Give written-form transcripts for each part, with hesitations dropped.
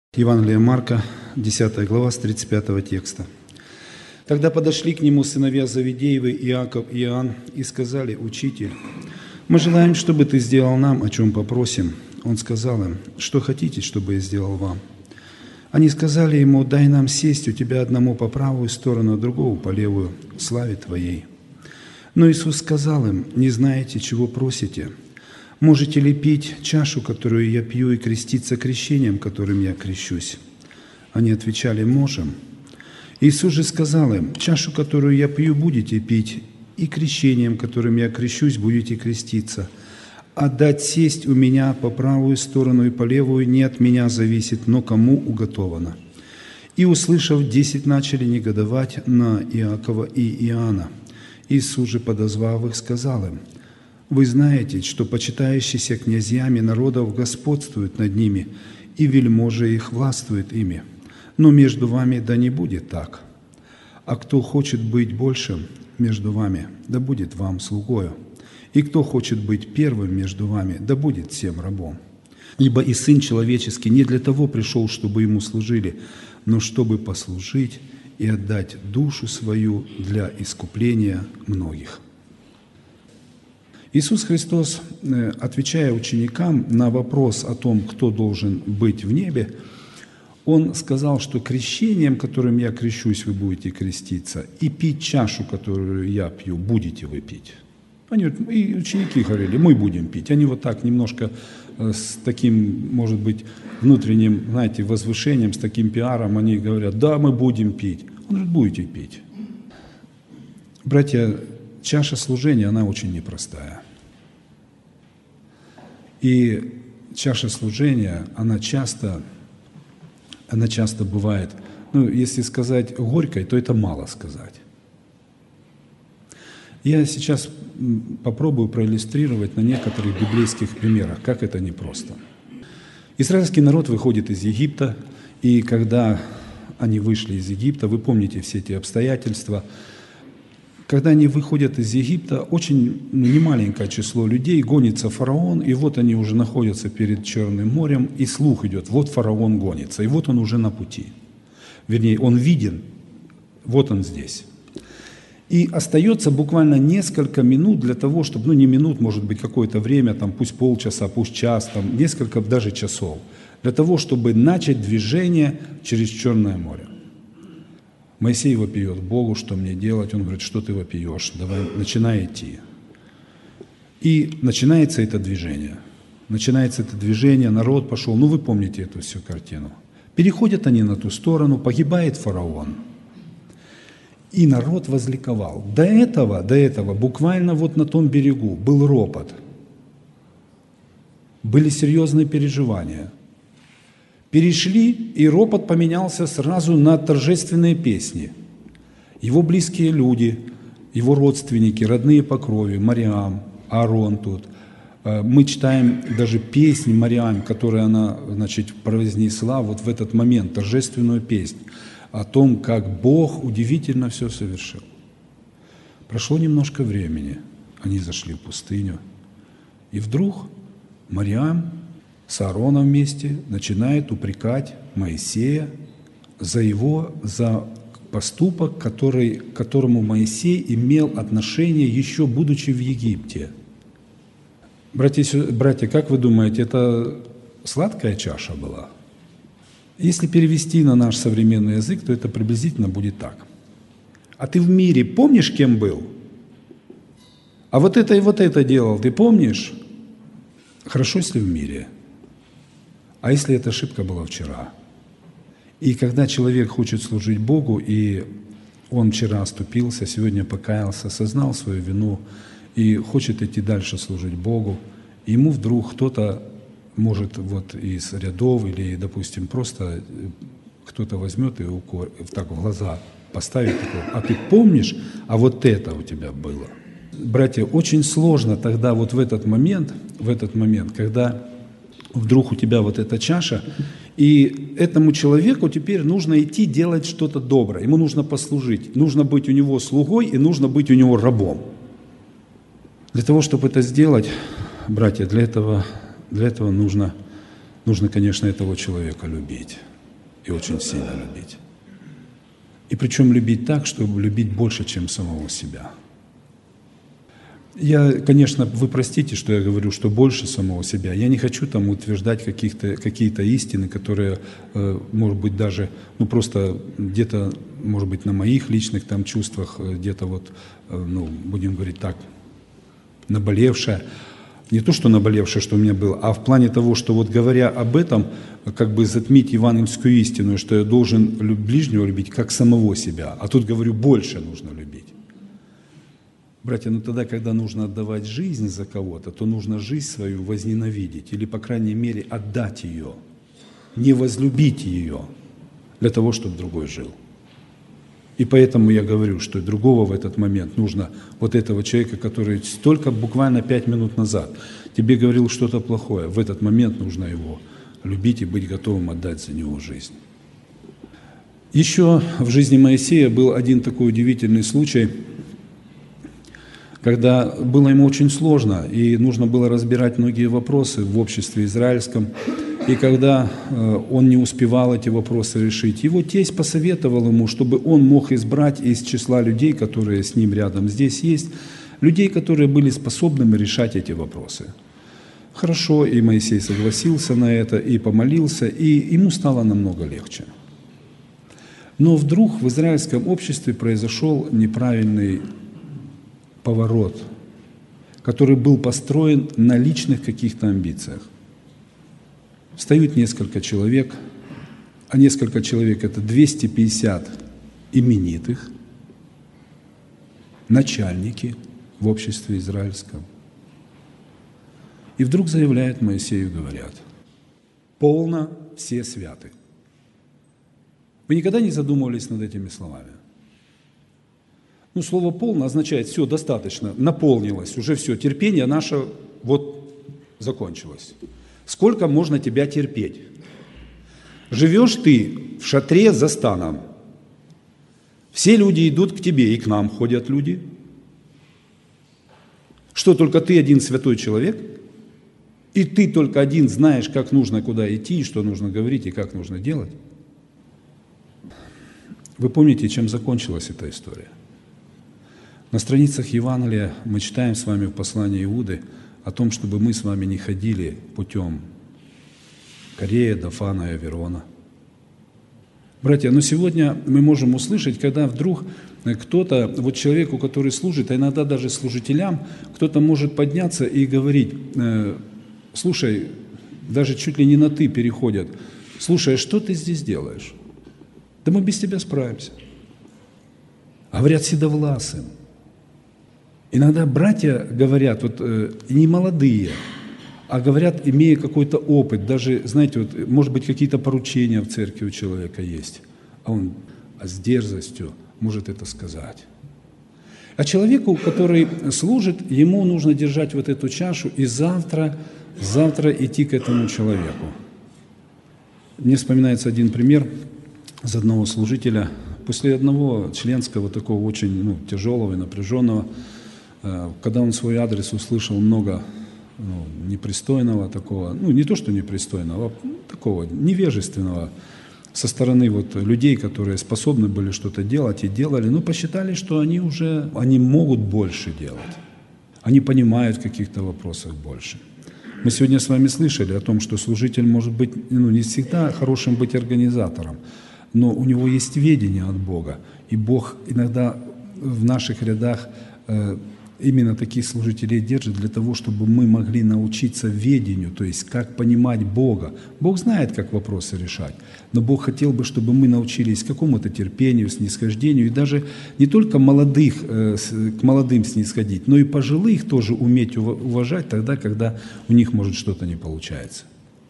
Евангелие Марка, 10 глава, с 35 текста. «Тогда подошли к нему сыновья Завидеевы, Иаков и Иоанн, и сказали: Учитель, мы желаем, чтобы ты сделал нам, о чем попросим. Он сказал им: что хотите, чтобы я сделал вам? Они сказали ему: дай нам сесть у тебя одному по правую сторону, а другому по левую, в славе твоей. Но Иисус сказал им: не знаете, чего просите. Можете ли пить чашу, которую я пью, и креститься крещением, которым я крещусь? Они отвечали: можем. Иисус же сказал им: чашу, которую я пью, будете пить, и крещением, которым я крещусь, будете креститься. А дать сесть у меня по правую сторону и по левую не от меня зависит, но кому уготовано. И, услышав, 10 начали негодовать на Иакова и Иоанна. Иисус же, подозвав их, сказал им: вы знаете, что почитающиеся князьями народов господствуют над ними, и вельможи их властвуют ими. Но между вами да не будет так. А кто хочет быть большим между вами, да будет вам слугою. И кто хочет быть первым между вами, да будет всем рабом. Ибо и Сын Человеческий не для того пришел, чтобы Ему служили, но чтобы послужить и отдать душу свою для искупления многих». Иисус Христос, отвечая ученикам на вопрос о том, кто должен быть в небе, Он сказал, что крещением, которым я крещусь, вы будете креститься, и пить чашу, которую я пью, будете вы пить. И ученики говорили: мы будем пить. Они вот так немножко с таким, может быть, внутренним, знаете, возвышением, с таким пиаром, они говорят: да, мы будем пить. Он говорит: будете пить. Братья, чаша служения, она очень непростая. И чаша служения, она часто бывает, если сказать горькой, то это мало сказать. Я сейчас попробую проиллюстрировать на некоторых библейских примерах, как это непросто. Израильский народ выходит из Египта, и когда они вышли из Египта, вы помните все эти обстоятельства. Когда они выходят из Египта, очень немаленькое число людей, гонится фараон, и вот они уже находятся перед Черным морем, и слух идет: вот фараон гонится, и вот он уже на пути. Вернее, он виден, вот он здесь. И остается буквально несколько минут для того, чтобы, не минут, может быть, какое-то время, пусть полчаса, пусть час, несколько даже часов, для того, чтобы начать движение через Черное море. Моисей вопиет Богу: что мне делать? Он говорит: что ты вопиешь? Давай, начинай идти. И начинается это движение. Народ пошел. Вы помните эту всю картину. Переходят они на ту сторону, погибает фараон. И народ возликовал. До этого, буквально вот на том берегу был ропот. Были серьезные переживания. Перешли, и ропот поменялся сразу на торжественные песни. Его близкие люди, его родственники, родные по крови, Мариам, Аарон тут. Мы читаем даже песнь Мариам, которую она, произнесла вот в этот момент, торжественную песнь о том, как Бог удивительно все совершил. Прошло немножко времени, они зашли в пустыню, и вдруг Мариам с Аароном вместе начинает упрекать Моисея за поступок, к которому Моисей имел отношение, еще будучи в Египте. Братья, как вы думаете, это сладкая чаша была? Если перевести на наш современный язык, то это приблизительно будет так. А ты в мире помнишь, кем был? А вот это и вот это делал, ты помнишь? Хорошо, если в мире. А если эта ошибка была вчера? И когда человек хочет служить Богу, и он вчера оступился, сегодня покаялся, осознал свою вину и хочет идти дальше служить Богу, ему вдруг кто-то может из рядов или, допустим, просто кто-то возьмет и так в глаза поставит такой: а ты помнишь, а вот это у тебя было? Братья, очень сложно тогда в этот момент, когда вдруг у тебя вот эта чаша, и этому человеку теперь нужно идти делать что-то доброе, ему нужно послужить, нужно быть у него слугой и нужно быть у него рабом. Для того, чтобы это сделать, братья, для этого нужно, конечно, этого человека любить. и очень сильно любить. И причем любить так, чтобы любить больше, чем самого себя. Я, конечно, вы простите, что я говорю, что больше самого себя. Я не хочу там утверждать какие-то истины, которые, может быть, даже, просто где-то, может быть, на моих личных там чувствах, где-то вот, будем говорить так, наболевшее. Не то, что наболевшее, что у меня было, а в плане того, что вот говоря об этом, как бы затмить евангельскую истину, что я должен ближнего любить как самого себя. А тут, говорю, больше нужно любить. Братья, тогда, когда нужно отдавать жизнь за кого-то, то нужно жизнь свою возненавидеть или, по крайней мере, отдать ее, не возлюбить ее для того, чтобы другой жил. И поэтому я говорю, что другого в этот момент нужно, вот этого человека, который только буквально 5 минут назад тебе говорил что-то плохое, в этот момент нужно его любить и быть готовым отдать за него жизнь. Еще в жизни Моисея был один такой удивительный случай, когда было ему очень сложно, и нужно было разбирать многие вопросы в обществе израильском, и когда он не успевал эти вопросы решить, его тесть посоветовал ему, чтобы он мог избрать из числа людей, которые с ним рядом здесь есть, людей, которые были способными решать эти вопросы. Хорошо, и Моисей согласился на это, и помолился, и ему стало намного легче. Но вдруг в израильском обществе произошел неправильный поворот, который был построен на личных каких-то амбициях. Встают несколько человек, а несколько человек – это 250 именитых, начальники в обществе израильском. И вдруг заявляют Моисею, говорят: «Полно все святы». Вы никогда не задумывались над этими словами? Слово «полно» означает «все, достаточно, наполнилось, уже все, терпение наше вот закончилось». Сколько можно тебя терпеть? Живешь ты в шатре за станом. Все люди идут к тебе, и к нам ходят люди. Что, только ты один святой человек? И ты только один знаешь, как нужно куда идти, что нужно говорить и как нужно делать? Вы помните, чем закончилась эта история? На страницах Евангелия мы читаем с вами в послании Иуды о том, чтобы мы с вами не ходили путем Корея, Дафана и Аверона. Братья, но сегодня мы можем услышать, когда вдруг кто-то, вот человеку, который служит, а иногда даже служителям, кто-то может подняться и говорить: слушай, даже чуть ли не на «ты» переходят: слушай, а что ты здесь делаешь? Да мы без тебя справимся. Говорят седовласым. Иногда братья говорят, не молодые, а говорят, имея какой-то опыт, даже, знаете, может быть, какие-то поручения в церкви у человека есть, а он с дерзостью может это сказать. А человеку, который служит, ему нужно держать вот эту чашу и завтра идти к этому человеку. Мне вспоминается один пример из одного служителя. После одного членского, такого очень тяжелого и напряженного, когда он в свой адрес услышал много непристойного такого, не то что непристойного, а такого невежественного со стороны людей, которые способны были что-то делать и делали, но посчитали, что они могут больше делать. Они понимают в каких-то вопросах больше. Мы сегодня с вами слышали о том, что служитель может быть не всегда хорошим быть организатором, но у него есть ведение от Бога. И Бог иногда в наших рядах именно таких служителей держит для того, чтобы мы могли научиться ведению, то есть как понимать Бога. Бог знает, как вопросы решать, но Бог хотел бы, чтобы мы научились какому-то терпению, снисхождению, и даже не только к молодым снисходить, но и пожилых тоже уметь уважать тогда, когда у них, может, что-то не получается.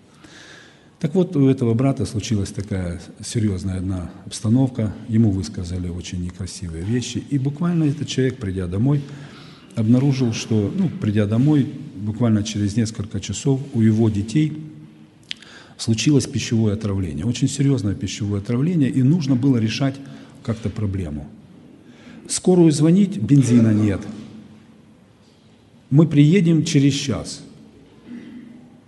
Так вот, у этого брата случилась такая серьезная одна обстановка, ему высказали очень некрасивые вещи, и буквально этот человек, придя домой, обнаружил, что, придя домой, буквально через несколько часов у его детей случилось пищевое отравление, очень серьезное пищевое отравление, и нужно было решать как-то проблему. Скорую звонить, бензина нет. Мы приедем через час.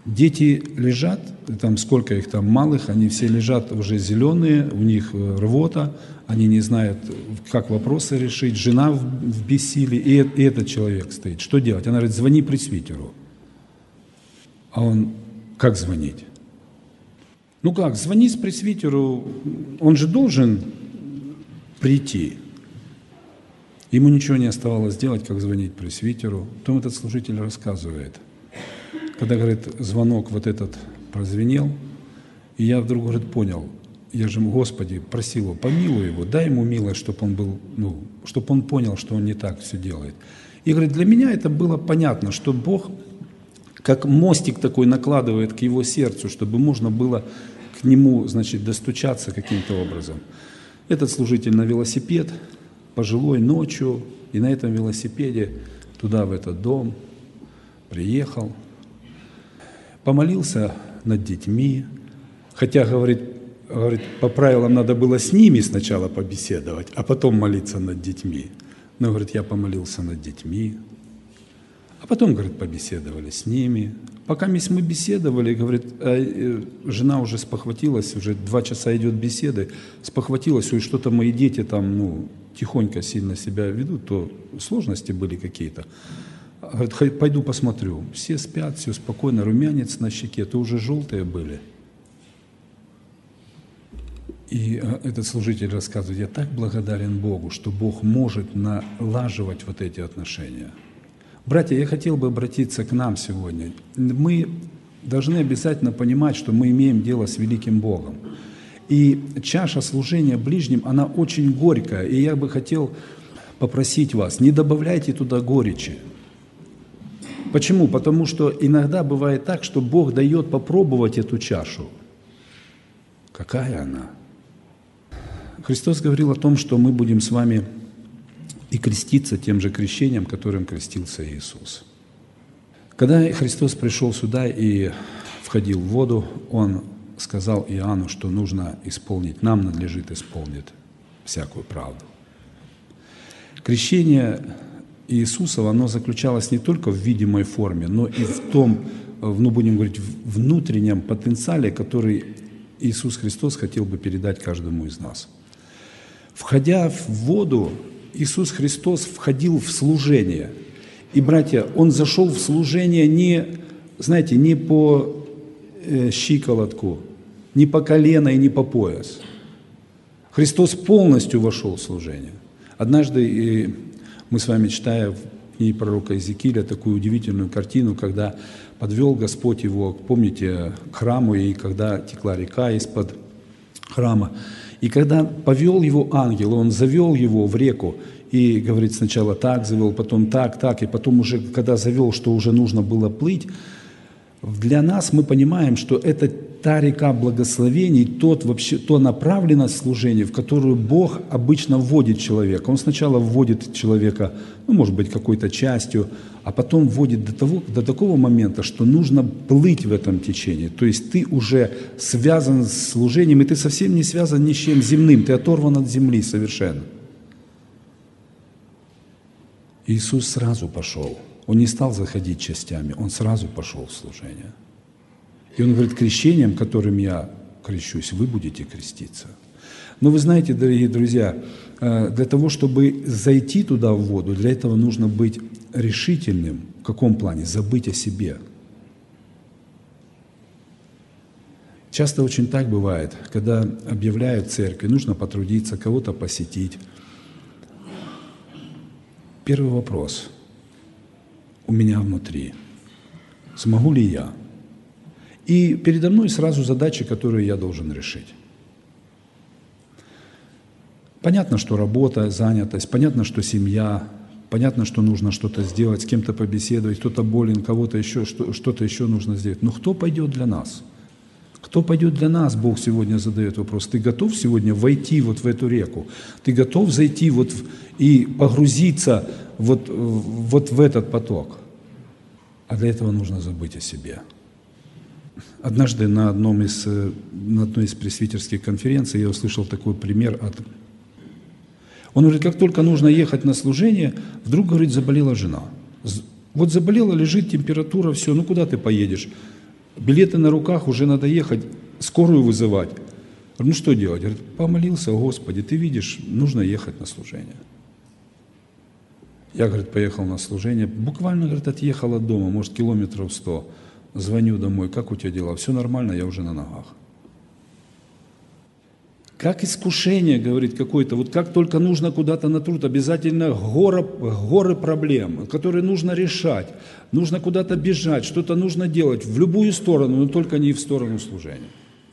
Дети лежат, там сколько их там малых, они все лежат уже зеленые, у них рвота, они не знают, как вопросы решить, жена в бессилии, и этот человек стоит. Что делать? Она говорит, звони пресвитеру. А он, как звонить? Ну как, звони с пресвитеру, он же должен прийти. Ему ничего не оставалось делать, как звонить пресвитеру. Потом этот служитель рассказывает, когда, говорит, звонок вот этот прозвенел, и я вдруг, говорит, понял, я же, Господи, просил его, помилуй его, дай ему милость, чтобы он был, чтобы он понял, что он не так все делает. И, говорит, для меня это было понятно, что Бог как мостик такой накладывает к его сердцу, чтобы можно было к нему, значит, достучаться каким-то образом. Этот служитель на велосипед, пожилой, ночью, и на этом велосипеде туда, в этот дом, приехал, помолился над детьми, хотя, говорит, по правилам надо было с ними сначала побеседовать, а потом молиться над детьми. Но, говорит, я помолился над детьми, а потом, говорит, побеседовали с ними. Пока мы беседовали, говорит, жена уже спохватилась, уже 2 часа идет беседы, спохватилась, ой, что-то мои дети там, тихонько сильно себя ведут, то сложности были какие-то. Говорит, пойду посмотрю. Все спят, все спокойно, румянец на щеке, то уже желтые были. И этот служитель рассказывает, я так благодарен Богу, что Бог может налаживать вот эти отношения. Братья, я хотел бы обратиться к нам сегодня. Мы должны обязательно понимать, что мы имеем дело с великим Богом. И чаша служения ближним, она очень горькая. И я бы хотел попросить вас, не добавляйте туда горечи. Почему? Потому что иногда бывает так, что Бог дает попробовать эту чашу. Какая она? Христос говорил о том, что мы будем с вами и креститься тем же крещением, которым крестился Иисус. Когда Христос пришел сюда и входил в воду, Он сказал Иоанну, что нужно исполнить, нам надлежит исполнить всякую правду. Крещение Иисусова, оно заключалось не только в видимой форме, но и в том, будем говорить, внутреннем потенциале, который Иисус Христос хотел бы передать каждому из нас. Входя в воду, Иисус Христос входил в служение. И, братья, Он зашел в служение не по щиколотку, не по колено и не по пояс. Христос полностью вошел в служение. Однажды мы с вами, читая в книге пророка Иезекииля такую удивительную картину, когда подвел Господь его, помните, к храму, и когда текла река из-под храма. И когда повел его ангел, он завел его в реку, и, говорит, сначала так завел, потом так, и потом уже, когда завел, что уже нужно было плыть, для нас мы понимаем, что это та река благословений, то направленность служения, в которую Бог обычно вводит человека. Он сначала вводит человека, может быть, какой-то частью, а потом вводит до такого момента, что нужно плыть в этом течении. То есть ты уже связан с служением, и ты совсем не связан ни с чем земным, ты оторван от земли совершенно. Иисус сразу пошел. Он не стал заходить частями, Он сразу пошел в служение. И Он говорит, крещением, которым я крещусь, вы будете креститься. Но вы знаете, дорогие друзья, для того, чтобы зайти туда в воду, для этого нужно быть решительным. В каком плане? Забыть о себе. Часто очень так бывает, когда объявляют церковь, нужно потрудиться, кого-то посетить. Первый вопрос у меня внутри. Смогу ли я? И передо мной сразу задачи, которые я должен решить. Понятно, что работа, занятость, понятно, что семья, понятно, что нужно что-то сделать, с кем-то побеседовать, кто-то болен, кого-то еще, что-то еще нужно сделать. Но кто пойдет для нас? Кто пойдет для нас, Бог сегодня задает вопрос. Ты готов сегодня войти вот в эту реку? Ты готов зайти и погрузиться вот в этот поток? А для этого нужно забыть о себе. Однажды на одной из пресвитерских конференций я услышал такой пример. Он говорит, как только нужно ехать на служение, вдруг, говорит, заболела жена. Вот заболела, лежит температура, все, куда ты поедешь? Билеты на руках, уже надо ехать, скорую вызывать. Ну что делать? Говорит, помолился, Господи, ты видишь, нужно ехать на служение. Я, говорит, поехал на служение, буквально, говорит, отъехал от дома, может, километров 100. Звоню домой, как у тебя дела? Все нормально, я уже на ногах. Как искушение, говорит, какое-то, вот как только нужно куда-то на труд, обязательно горы проблем, которые нужно решать, нужно куда-то бежать, что-то нужно делать, в любую сторону, но только не в сторону служения.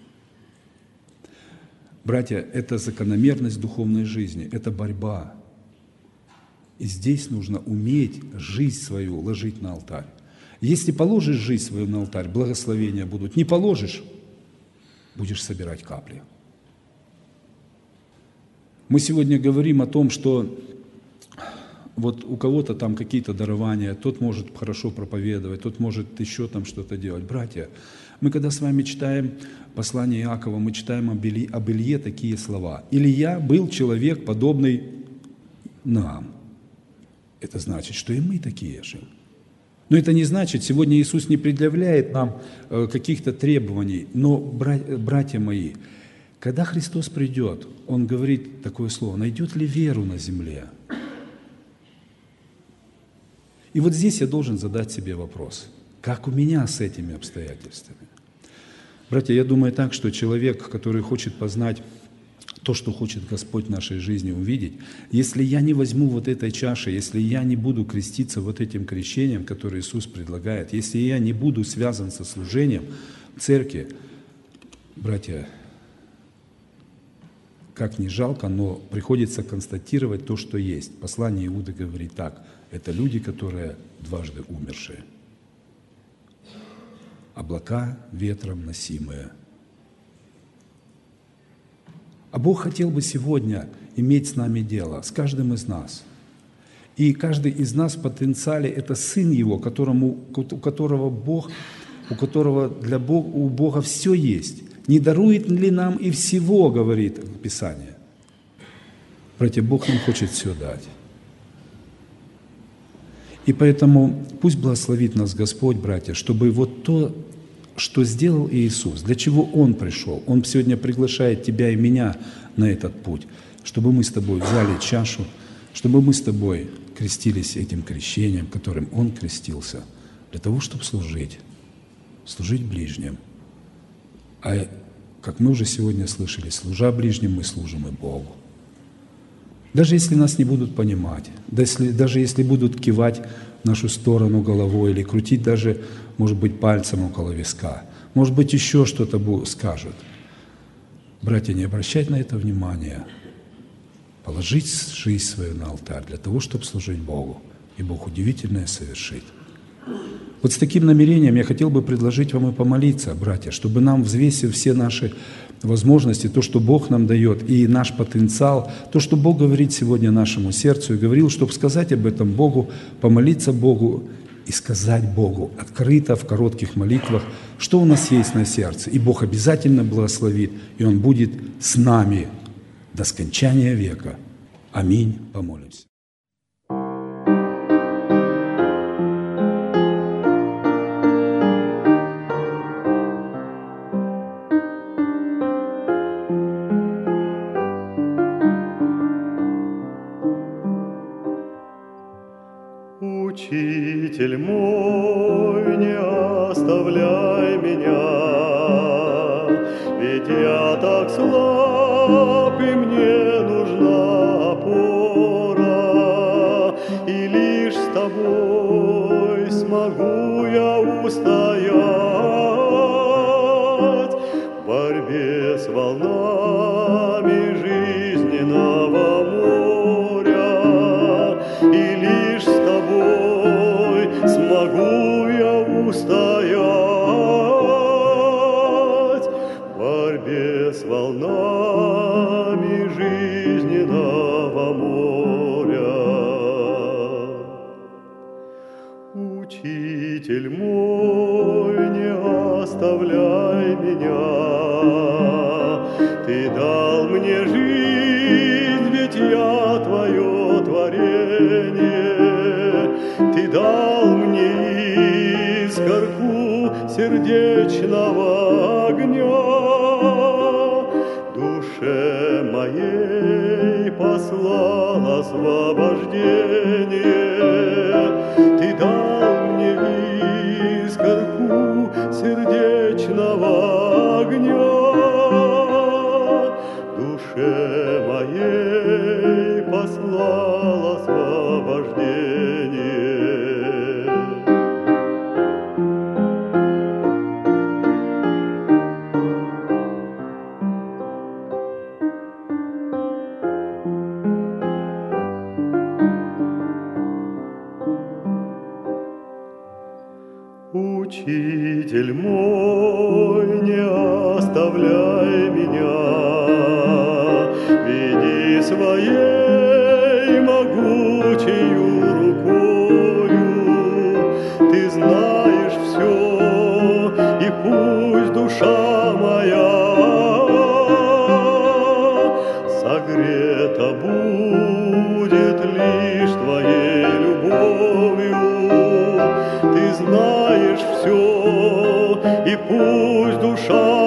Братья, это закономерность духовной жизни, это борьба. И здесь нужно уметь жизнь свою ложить на алтарь. Если положишь жизнь свою на алтарь, благословения будут. Не положишь, будешь собирать капли. Мы сегодня говорим о том, что вот у кого-то там какие-то дарования, тот может хорошо проповедовать, тот может еще там что-то делать. Братья, мы когда с вами читаем послание Иакова, мы читаем об Илье такие слова. «Илья был человек, подобный нам». Это значит, что и мы такие же. Но это не значит, сегодня Иисус не предъявляет нам каких-то требований. Но, братья мои, когда Христос придет, Он говорит такое слово: «Найдет ли веру на земле?» И вот здесь я должен задать себе вопрос: как у меня с этими обстоятельствами? Братья, я думаю так, что человек, который хочет познать то, что хочет Господь в нашей жизни увидеть, если я не возьму вот этой чаши, если я не буду креститься вот этим крещением, которое Иисус предлагает, если я не буду связан со служением в церкви, братья, как ни жалко, но приходится констатировать то, что есть. Послание Иуды говорит так: это люди, которые дважды умершие. Облака ветром носимые. А Бог хотел бы сегодня иметь с нами дело, с каждым из нас. И каждый из нас в потенциале – это Сын Его, у которого у Бога все есть. Не дарует ли нам и всего, говорит Писание. Братья, Бог нам хочет все дать. И поэтому пусть благословит нас Господь, братья, чтобы вот то, что сделал Иисус, для чего Он пришел. Он сегодня приглашает тебя и меня на этот путь, чтобы мы с тобой взяли чашу, чтобы мы с тобой крестились этим крещением, которым Он крестился, для того, чтобы служить ближним. А как мы уже сегодня слышали, служа ближним, мы служим и Богу. Даже если нас не будут понимать, даже если будут кивать в нашу сторону головой или крутить даже, может быть, пальцем около виска, может быть, еще что-то скажут. Братья, не обращать на это внимания, положить жизнь свою на алтарь для того, чтобы служить Богу, и Бог удивительное совершит. Вот с таким намерением я хотел бы предложить вам и помолиться, братья, чтобы нам, взвесив все наши возможности, то, что Бог нам дает, и наш потенциал, то, что Бог говорит сегодня нашему сердцу, и говорил, чтобы сказать об этом Богу, помолиться Богу и сказать Богу открыто в коротких молитвах, что у нас есть на сердце. И Бог обязательно благословит, и Он будет с нами до скончания века. Аминь. Помолимся. Учитель мой, не оставляй меня, ведь я так слаб, и мне нужна опора, и лишь с тобой смогу я устоять в борьбе с волнами жизненного моря, и лишь с тобой смогу я устоять в борьбе с волнами жизненного моря. Учитель мой, не оставляй меня, Ты дал мне жизнь, ведь я Твое творение, Ты дал мне искорку сердечного сердечного огня. Душе моей послал освобождение, Ты дал мне искорку сердечного огня. Душе моей послал освобождение. Учитель мой, не оставляй меня, веди своей могучею рукою. Ты знаешь все, и пусть душа моя согрета будет лишь Твоей любовью. Ты знаешь все, и пусть душа